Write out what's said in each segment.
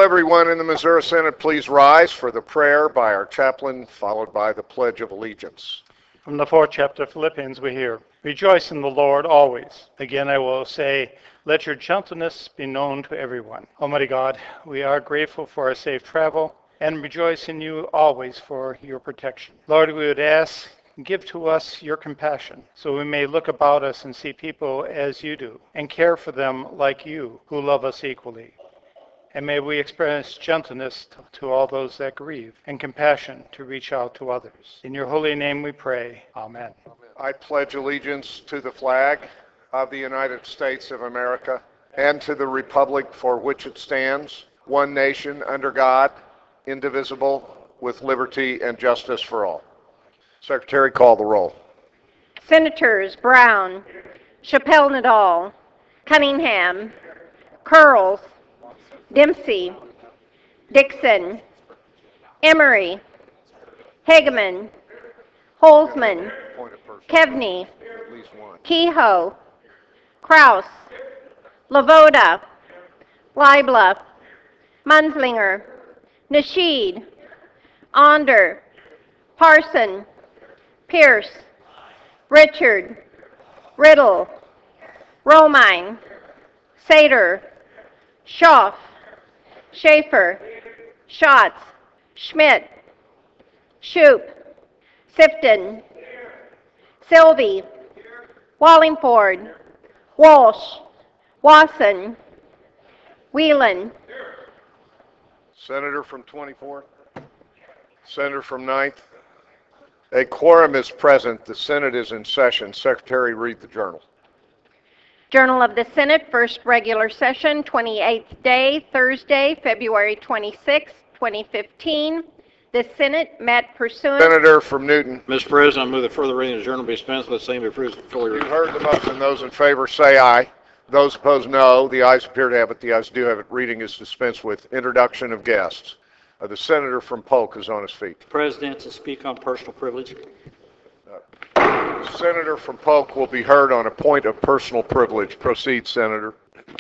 everyone in the Missouri Synod please rise for the prayer by our chaplain, followed by the Pledge of Allegiance? From the 4th chapter of Philippians we hear, "Rejoice in the Lord always. Again I will say, let your gentleness be known to everyone." Almighty God, we are grateful for our safe travel and rejoice in you always for your protection. Lord, we would ask, give to us your compassion so we may look about us and see people as you do and care for them like you who love us equally. And may we experience gentleness to all those that grieve and compassion to reach out to others. In your holy name we pray. Amen. I pledge allegiance to the flag of the United States of America and to the republic for which it stands, one nation under God, indivisible, with liberty and justice for all. Secretary, call the roll. Senators Brown, Chappelle-Nadal, Cunningham, Curls, Dempsey, Dixon, Emery, Hageman, Holzman, Kevney, Kehoe, Kraus, Lavoda, Leibler, Munslinger, Nasheed, Onder, Parson, Pierce, Richard, Riddle, Romine, Sater, Schaaf, Schaefer, Schatz, Schmidt, Shoup, Sifton, Sylvie, Wallingford, Walsh, Wasson, Whelan. Senator from 24th. Senator from 9th. A quorum is present. The Senate is in session. Secretary, read the journal. Journal of the Senate, first regular session, 28th day, Thursday, February 26, 2015. The Senate met pursuant... Senator from Newton. Mr. President, I move that further reading of the journal be dispensed with, same be approved fully. You've heard the motion. Those in favor say aye. Those opposed, no. The ayes appear to have it. The ayes do have it. Reading is dispensed with. Introduction of guests. The senator from Polk is on his feet. President, to speak on personal privilege. The senator from Polk will be heard on a point of personal privilege. Proceed, Senator.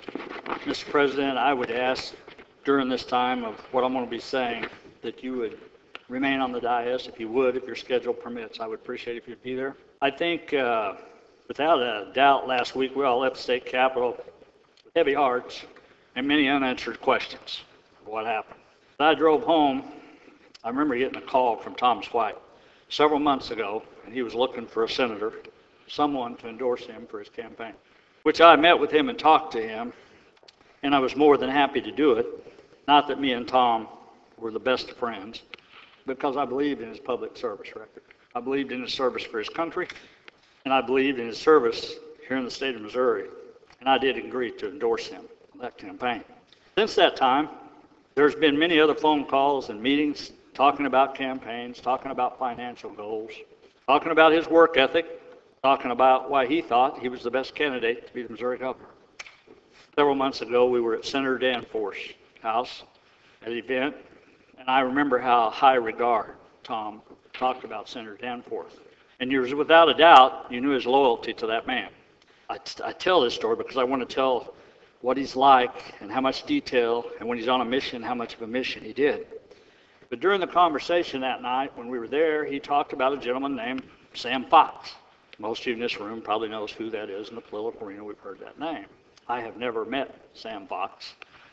Mr. President, I would ask during this time of what I'm going to be saying that you would remain on the dais if you would, if your schedule permits. I would appreciate it if you'd be there. I think without a doubt last week we all left the state capitol with heavy hearts and many unanswered questions of what happened. As I drove home, I remember getting a call from Thomas White several months ago, and he was looking for a senator, someone to endorse him for his campaign, which I met with him and talked to him, and I was more than happy to do it. Not that me and Tom were the best of friends, because I believed in his public service record. I believed in his service for his country, and I believed in his service here in the state of Missouri, and I did agree to endorse him in that campaign. Since that time, there's been many other phone calls and meetings talking about campaigns, talking about financial goals, talking about his work ethic, talking about why he thought he was the best candidate to be the Missouri governor. Several months ago, we were at Senator Danforth's house at an event, and I remember how high regard Tom talked about Senator Danforth. And you, without a doubt, you knew his loyalty to that man. I tell this story because I want to tell what he's like and how much detail, and when he's on a mission, how much of a mission he did. But during the conversation that night when we were there, he talked about a gentleman named Sam Fox. Most of you in this room probably knows who that is in the political arena. We've heard that name. I have never met Sam Fox.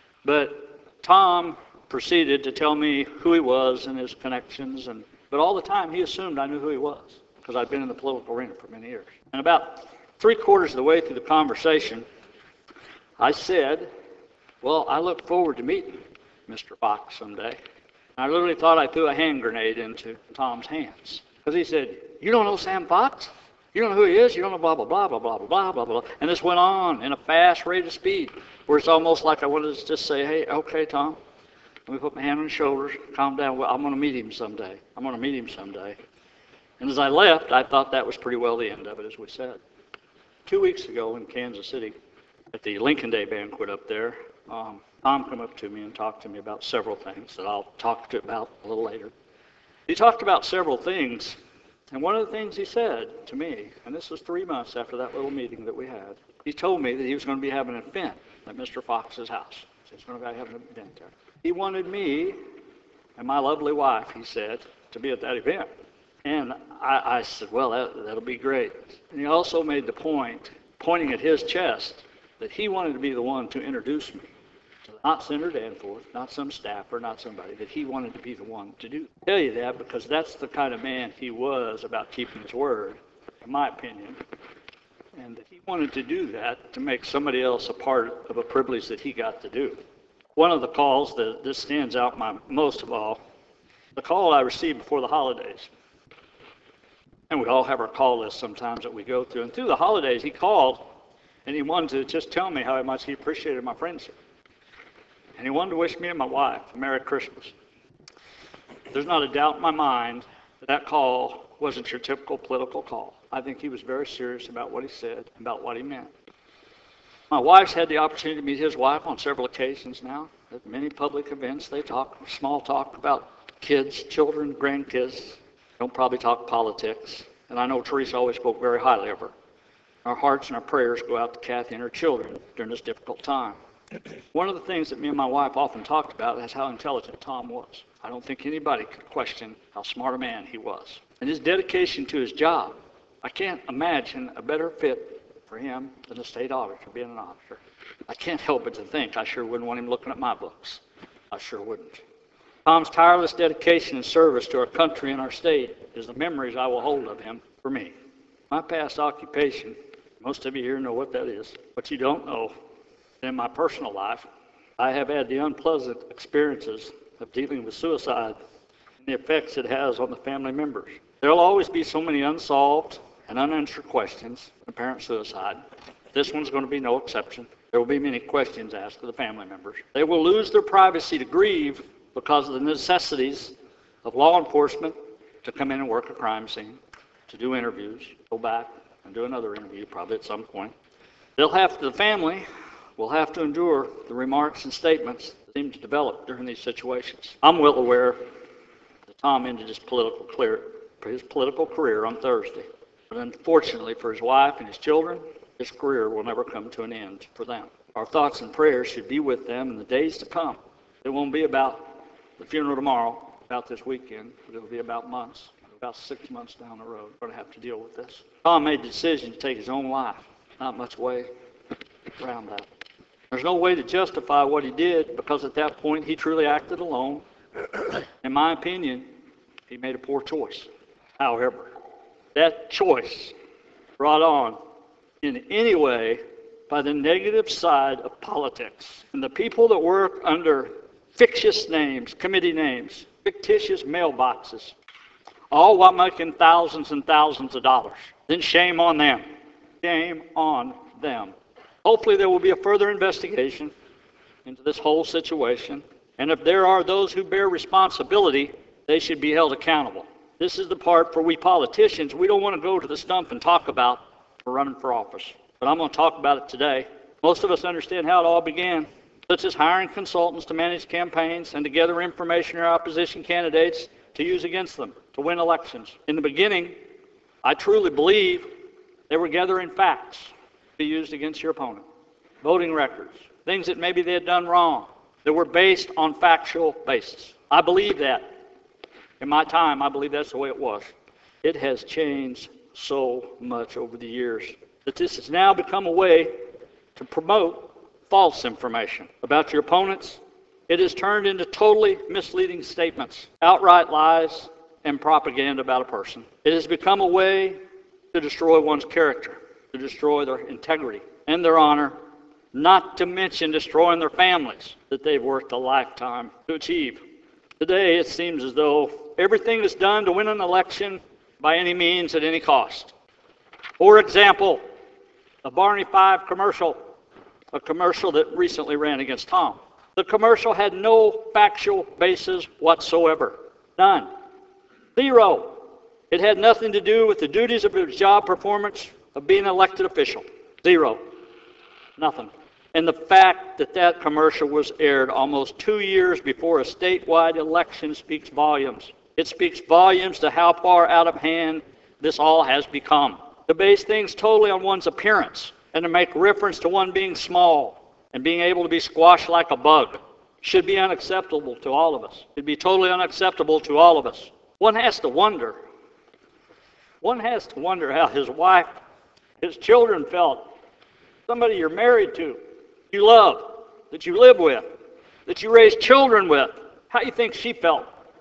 But Tom proceeded to tell me who he was and his connections, but all the time he assumed I knew who he was because I'd been in the political arena for many years. And about 3/4 of the way through the conversation, I said, well, I look forward to meeting Mr. Fox someday. I literally thought I threw a hand grenade into Tom's hands. Because he said, you don't know Sam Fox? You don't know who he is? You don't know blah, blah, blah, blah, blah, blah, blah, blah. And this went on in a fast rate of speed, where it's almost like I wanted to just say, hey, okay, Tom, let me put my hand on his shoulders, calm down. Well, I'm going to meet him someday. I'm going to meet him someday. And as I left, I thought that was pretty well the end of it, as we said. 2 weeks ago in Kansas City, at the Lincoln Day banquet up there, Tom came up to me and talked to me about several things that I'll talk to about a little later. He talked about several things, and one of the things he said to me, and this was 3 months after that little meeting that we had, he told me that he was going to be having an event at Mr. Fox's house. It's going to have an event there. He wanted me and my lovely wife, he said, to be at that event. And I said, well, that'll be great. And he also made the point, pointing at his chest, that he wanted to be the one to introduce me. Not Senator Danforth, not some staffer, not somebody, that he wanted to be the one to do. I tell you that because that's the kind of man he was about keeping his word, in my opinion. And that he wanted to do that to make somebody else a part of a privilege that he got to do. One of the calls that this stands out most of all, the call I received before the holidays. And we all have our call list sometimes that we go through. And through the holidays, he called and he wanted to just tell me how much he appreciated my friendship. And he wanted to wish me and my wife a Merry Christmas. There's not a doubt in my mind that that call wasn't your typical political call. I think he was very serious about what he said, about what he meant. My wife's had the opportunity to meet his wife on several occasions now. At many public events, they talk, small talk about kids, children, grandkids. Don't probably talk politics. And I know Teresa always spoke very highly of her. Our hearts and our prayers go out to Kathy and her children during this difficult time. One of the things that me and my wife often talked about is how intelligent Tom was. I don't think anybody could question how smart a man he was. And his dedication to his job, I can't imagine a better fit for him than a state auditor, being an auditor. I can't help but to think I sure wouldn't want him looking at my books. I sure wouldn't. Tom's tireless dedication and service to our country and our state is the memories I will hold of him for me. My past occupation, most of you here know what that is. What you don't know, in my personal life, I have had the unpleasant experiences of dealing with suicide and the effects it has on the family members. There will always be so many unsolved and unanswered questions in apparent suicide. This one's going to be no exception. There will be many questions asked of the family members. They will lose their privacy to grieve because of the necessities of law enforcement to come in and work a crime scene, to do interviews, go back and do another interview probably at some point. The family will have to endure the remarks and statements that seem to develop during these situations. I'm well aware that Tom ended his political career on Thursday. But unfortunately for his wife and his children, his career will never come to an end for them. Our thoughts and prayers should be with them in the days to come. It won't be about the funeral tomorrow, about this weekend, but it'll be about months, about 6 months down the road. We're going to have to deal with this. Tom made the decision to take his own life. Not much way around that. There's no way to justify what he did because at that point he truly acted alone. In my opinion, he made a poor choice. However, that choice brought on in any way by the negative side of politics. And the people that work under fictitious names, committee names, fictitious mailboxes, all while making thousands and thousands of dollars. Then shame on them. Shame on them. Hopefully there will be a further investigation into this whole situation. And if there are those who bear responsibility, they should be held accountable. This is the part for we politicians we don't want to go to the stump and talk about for running for office. But I'm going to talk about it today. Most of us understand how it all began, such as hiring consultants to manage campaigns and to gather information on our opposition candidates to use against them to win elections. In the beginning, I truly believe they were gathering facts to be used against your opponent. Voting records, things that maybe they had done wrong, that were based on factual basis. I believe that. In my time, I believe that's the way it was. It has changed so much over the years that this has now become a way to promote false information about your opponents. It has turned into totally misleading statements, outright lies, and propaganda about a person. It has become a way to destroy one's character, to destroy their integrity and their honor, not to mention destroying their families that they've worked a lifetime to achieve. Today, it seems as though everything is done to win an election by any means at any cost. For example, a Barney 5 commercial, a commercial that recently ran against Tom. The commercial had no factual basis whatsoever. None. Zero. It had nothing to do with the duties of his job performance of being an elected official. Zero. Nothing. And the fact that that commercial was aired almost 2 years before a statewide election speaks volumes. It speaks volumes to how far out of hand this all has become. To base things totally on one's appearance and to make reference to one being small and being able to be squashed like a bug should be unacceptable to all of us. It'd be totally unacceptable to all of us. One has to wonder how his wife, his children felt. Somebody you're married to, you love, that you live with, that you raise children with. How do you think she felt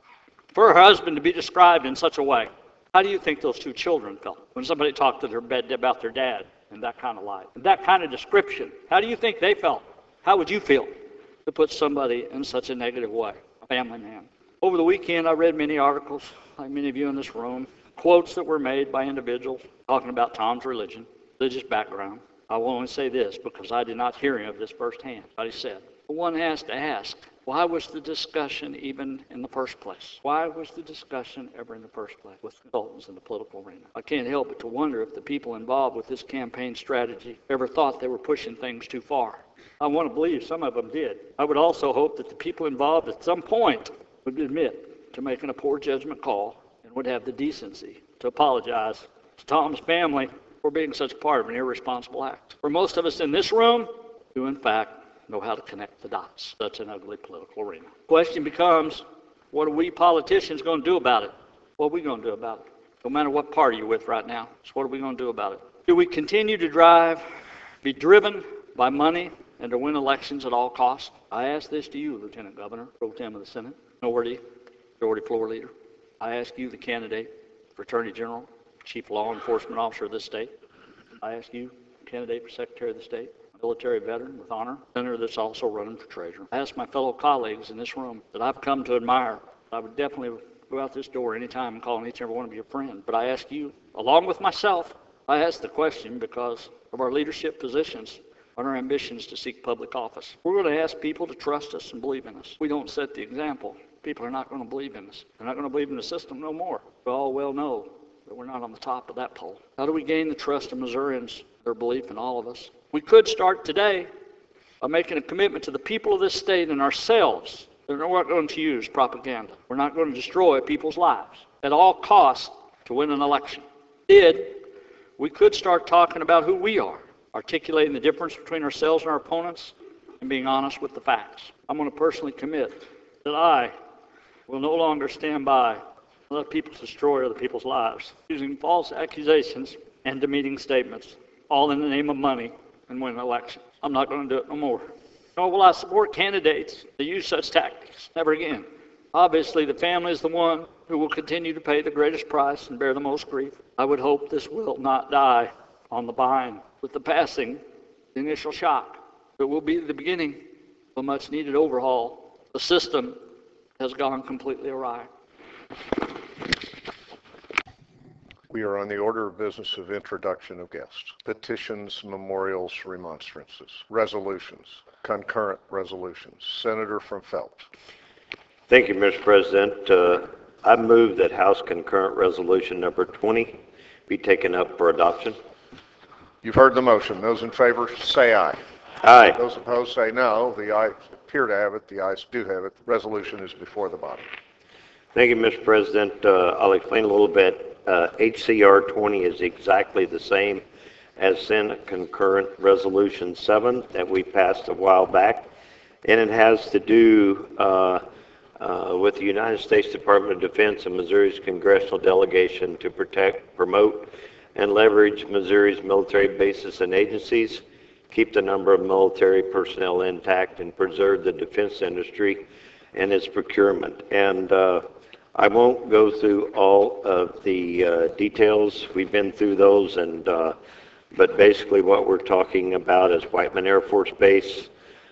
for her husband to be described in such a way? How do you think those two children felt when somebody talked to their bed about their dad in that kind of light, in that kind of description? How do you think they felt? How would you feel to put somebody in such a negative way, a family man? Over the weekend, I read many articles, like many of you in this room, quotes that were made by individuals talking about Tom's religion, religious background. I will only say this because I did not hear any of this firsthand. But he said, one has to ask, why was the discussion even in the first place? Why was the discussion ever in the first place with consultants in the political arena? I can't help but to wonder if the people involved with this campaign strategy ever thought they were pushing things too far. I want to believe some of them did. I would also hope that the people involved at some point would admit to making a poor judgment call and would have the decency to apologize to Tom's family for being such part of an irresponsible act. For most of us in this room, do in fact know how to connect the dots. That's an ugly political arena. Question becomes, what are we politicians going to do about it? What are we going to do about it? No matter what party you're with right now, so what are we going to do about it? Do we continue to be driven by money and to win elections at all costs? I ask this to you, Lieutenant Governor, Pro Tem of the Senate, Majority Floor Leader. I ask you, the candidate for Attorney General, Chief Law Enforcement Officer of this state. I ask you, candidate for Secretary of the State, military veteran with honor, senator that's also running for treasurer. I ask my fellow colleagues in this room that I've come to admire. I would definitely go out this door anytime and call each and every one of you a friend. But I ask you, along with myself, I ask the question because of our leadership positions and our ambitions to seek public office. We're going to ask people to trust us and believe in us. If we don't set the example, people are not going to believe in us. They're not going to believe in the system no more. We all well know that we're not on the top of that poll. How do we gain the trust of Missourians, their belief in all of us? We could start today by making a commitment to the people of this state and ourselves that we're not going to use propaganda. We're not going to destroy people's lives at all costs to win an election. We could start talking about who we are, articulating the difference between ourselves and our opponents, and being honest with the facts. I'm going to personally commit that I will no longer stand by and let people destroy other people's lives using false accusations and demeaning statements, all in the name of money and win elections. I'm not going to do it no more. Nor will I support candidates that use such tactics. Never again. Obviously, the family is the one who will continue to pay the greatest price and bear the most grief. I would hope this will not die on the vine with the passing, the initial shock. It will be the beginning of a much-needed overhaul. The system has gone completely awry. We are on the order of business of introduction of guests. Petitions, memorials, remonstrances, resolutions, concurrent resolutions. Senator from Phelps. Thank you, Mr. President. I move that House Concurrent Resolution number 20 be taken up for adoption. You've heard the motion. Those in favor say aye. Aye. Those opposed say no. The ayes appear to have it. The ayes do have it. The resolution is before the body. Thank you, Mr. President. I'll explain a little bit. HCR 20 is exactly the same as Senate Concurrent Resolution 7 that we passed a while back, and it has to do with the United States Department of Defense and Missouri's congressional delegation to protect, promote, and leverage Missouri's military bases and agencies, keep the number of military personnel intact, and preserve the defense industry and its procurement. And I won't go through all of the details. We've been through those, and but basically what we're talking about is Whiteman Air Force Base,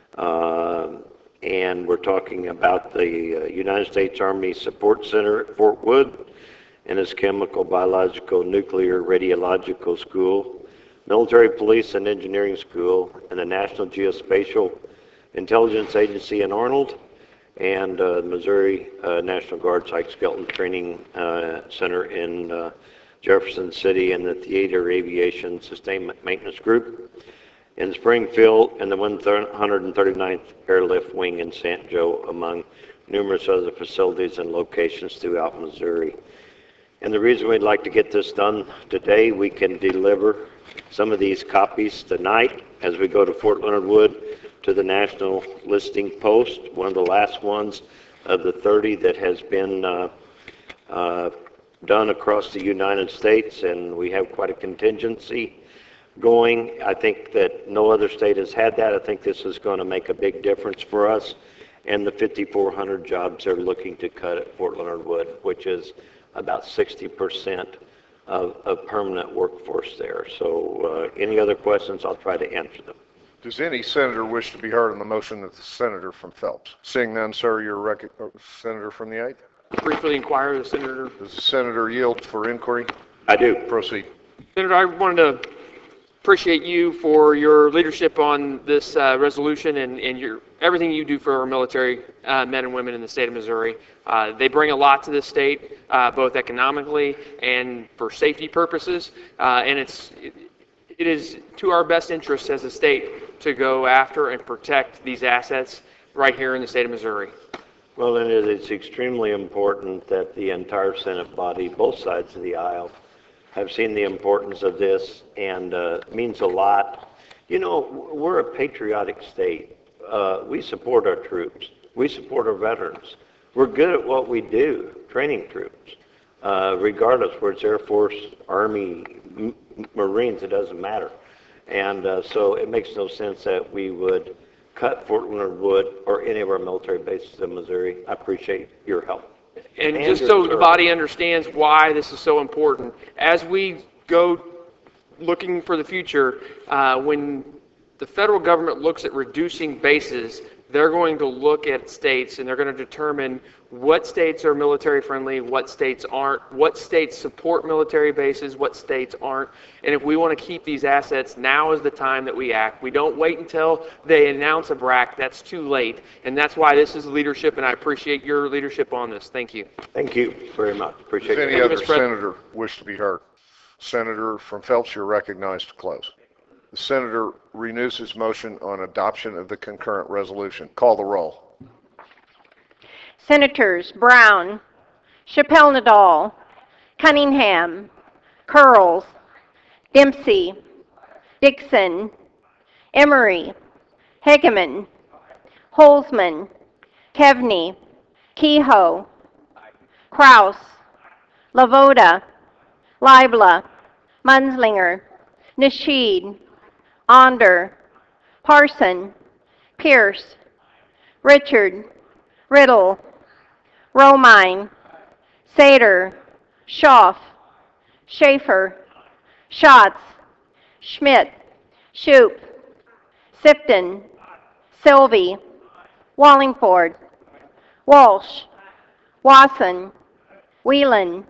and we're talking about the United States Army Support Center at Fort Wood and its Chemical, Biological, Nuclear, Radiological School, Military Police and Engineering School, and the National Geospatial Intelligence Agency in Arnold, and Missouri National Guard Sykes Skelton Training Center in Jefferson City, and the Theater Aviation Sustainment Maintenance Group in Springfield, and the 139th Airlift Wing in St. Joe, among numerous other facilities and locations throughout Missouri. And the reason we'd like to get this done today, we can deliver some of these copies tonight as we go to Fort Leonard Wood. to the National Listing Post, one of the last ones of the 30 that has been done across the United States, and we have quite a contingency going. I think that no other state has had that. I think this is going to make a big difference for us and the 5,400 jobs they're looking to cut at Fort Leonard Wood, which is about 60% of permanent workforce there. So any other questions, I'll try to answer them. Does any senator wish to be heard on the motion of the senator from Phelps? Seeing none, sir, you're senator from the 8th. Briefly inquire the senator. Does the senator yield for inquiry? I do. Proceed. Senator, I wanted to appreciate you for your leadership on this resolution and everything you do for our military men and women in the state of Missouri. They bring a lot to this state, both economically and for safety purposes, and it is to our best interest as a state to go after and protect these assets right here in the state of Missouri. Well, and it is extremely important that the entire Senate body, both sides of the aisle, have seen the importance of this, and means a lot. You know, we're a patriotic state. We support our troops. We support our veterans. We're good at what we do, training troops. Regardless, whether it's Air Force, Army, Marines, it doesn't matter. And so it makes no sense that we would cut Fort Leonard Wood or any of our military bases in Missouri. I appreciate your help. And just so the body understands why this is so important, as we go looking for the future, when the federal government looks at reducing bases, they're going to look at states and they're going to determine what states are military friendly, what states aren't, what states support military bases, what states aren't. And if we want to keep these assets, now is the time that we act. We don't wait until they announce a BRAC. That's too late. And that's why this is leadership, and I appreciate your leadership on this. Thank you. Thank you very much. Appreciate Does it. any other senator wish to be heard? Senator from Phelps, you're recognized to close. The senator renews his motion on adoption of the concurrent resolution. Call the roll. Senators Brown, Chappelle Nadal, Cunningham, Curls, Dempsey, Dixon, Emery, Hegeman, Holzman, Kevney, Kehoe, Kraus, Lavoda, Leibla, Munslinger, Nasheed, Onder, Parson, Pierce, Richard, Riddle, Romine, Sater, Schaaf, Schaefer, Schatz, Schmidt, Shoup, Sifton, Sylvie, Wallingford, Walsh, Wasson, Whelan.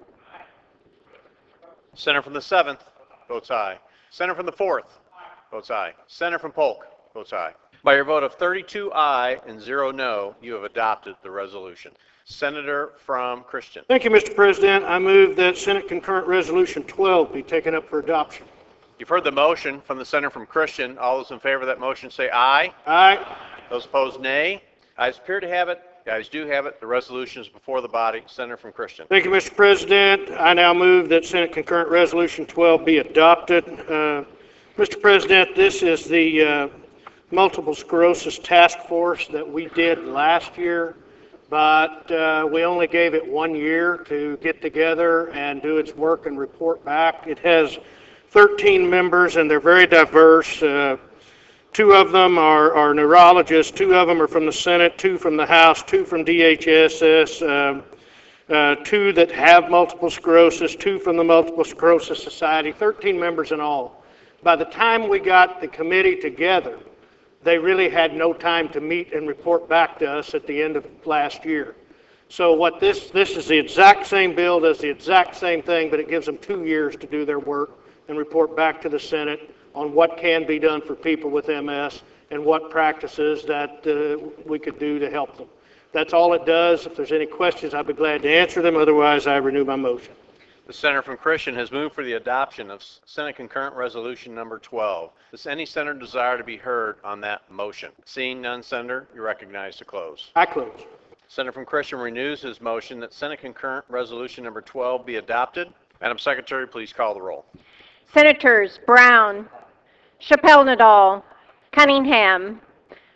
Senator from the 7th votes aye. Senator from the 4th votes aye. Senator from Polk votes aye. By your vote of 32 aye and 0 no, you have adopted the resolution. Senator from Christian. Thank you, Mr. President. I move that Senate Concurrent Resolution 12 be taken up for adoption. You've heard the motion from the Senator from Christian. All those in favor of that motion say aye. Aye. Those opposed, nay. Ayes appear to have it. The ayes do have it. The resolution is before the body. Senator from Christian. Thank you, Mr. President. I now move that Senate Concurrent Resolution 12 be adopted. Mr. President, this is the Multiple Sclerosis Task Force that we did last year, but we only gave it 1 year to get together and do its work and report back. It has 13 members, and they're very diverse. 2 of them are neurologists, 2 of them are from the Senate, 2 from the House, 2 from DHSS, 2 that have multiple sclerosis, 2 from the Multiple Sclerosis Society, 13 members in all. By the time we got the committee together, they really had no time to meet and report back to us at the end of last year. So what this is the exact same bill, does the exact same thing, but it gives them 2 years to do their work and report back to the Senate on what can be done for people with MS and what practices that we could do to help them. That's all it does. If there's any questions, I'd be glad to answer them. Otherwise, I renew my motion. The Senator from Christian has moved for the adoption of Senate Concurrent Resolution number 12. Does any senator desire to be heard on that motion? Seeing none, Senator, you're recognized to close. I close. Senator from Christian renews his motion that Senate Concurrent Resolution number 12 be adopted. Madam Secretary, please call the roll. Senators Brown, Chappelle Nadal, Cunningham,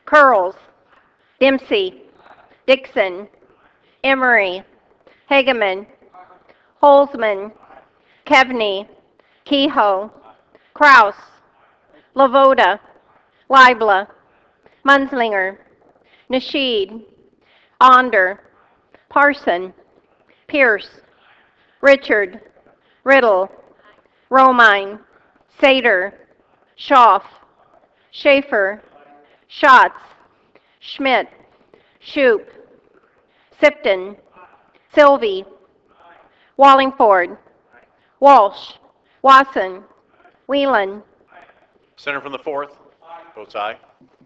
Curls, Dempsey, Dixon, Emery, Hageman, Holzman, Kevney, Kehoe, Kraus, Lavoda, Leibla, Munslinger, Nasheed, Onder, Parson, Pierce, Richard, Riddle, Romine, Sater, Schaaf, Schaefer, Schatz, Schmidt, Shoup, Sipton, Sylvie, Wallingford, Walsh, Wasson, Whelan, Senator from the 4th votes aye.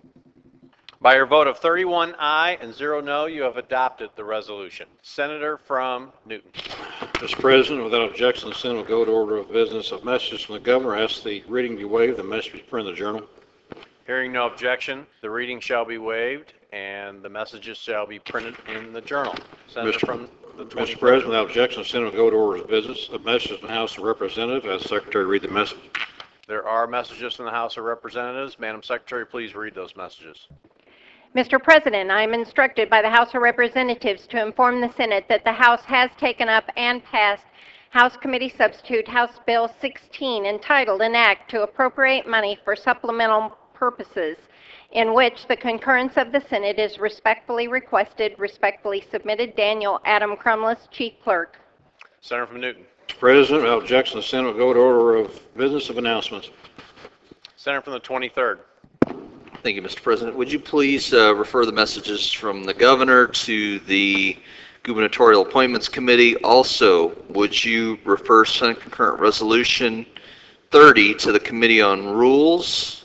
By your vote of 31 aye and 0 no, you have adopted the resolution. Senator from Newton. Mr. President, without objection, the Senate will go to order of business. Of messages from the governor, ask the reading be waived. The message be printed in the journal. Hearing no objection, the reading shall be waived and the messages shall be printed in the journal. Senator from the 23rd. Mr. President, without objection, the Senate will go to order of business. Of messages from the House of Representatives, ask the Secretary to read the message. There are messages from the House of Representatives. Madam Secretary, please read those messages. Mr. President, I am instructed by the House of Representatives to inform the Senate that the House has taken up and passed House Committee Substitute House Bill 16 entitled An Act to Appropriate Money for Supplemental Purposes, in which the concurrence of the Senate is respectfully requested. Respectfully submitted, Daniel Adam Crumless, Chief Clerk. Senator from Newton. Mr. President, without objection, the Senate will go to order of business of announcements. Senator from the 23rd. Thank you, Mr. President. Would you please refer the messages from the governor to the Gubernatorial Appointments Committee? Also, would you refer Senate Concurrent Resolution 30 to the Committee on Rules?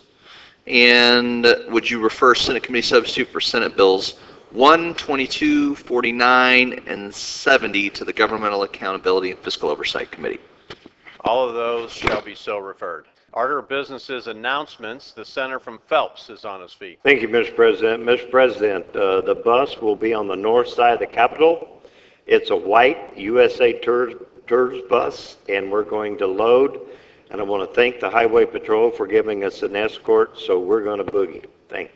And would you refer Senate Committee Substitute for Senate Bills 1, 22, 49, and 70 to the Governmental Accountability and Fiscal Oversight Committee? All of those shall be so referred. Order of business's announcements. The senator from Phelps is on his feet. Thank you, Mr. President. Mr. President, the bus will be on the north side of the Capitol. It's a white USA Tours bus, and we're going to load. And I want to thank the Highway Patrol for giving us an escort, so we're going to boogie. Thanks.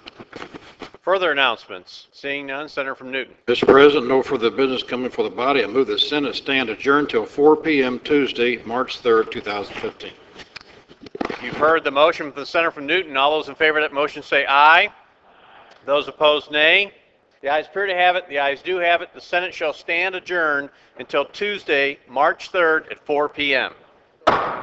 Further announcements. Seeing none, Senator from Newton. Mr. President, no further business coming for the body. I move the Senate stand adjourned till 4 p.m. Tuesday, March 3rd, 2015. You've heard the motion from the senator from Newton. All those in favor of that motion say aye. Those opposed, nay. The ayes appear to have it. The ayes do have it. The Senate shall stand adjourned until Tuesday, March 3rd at 4 p.m.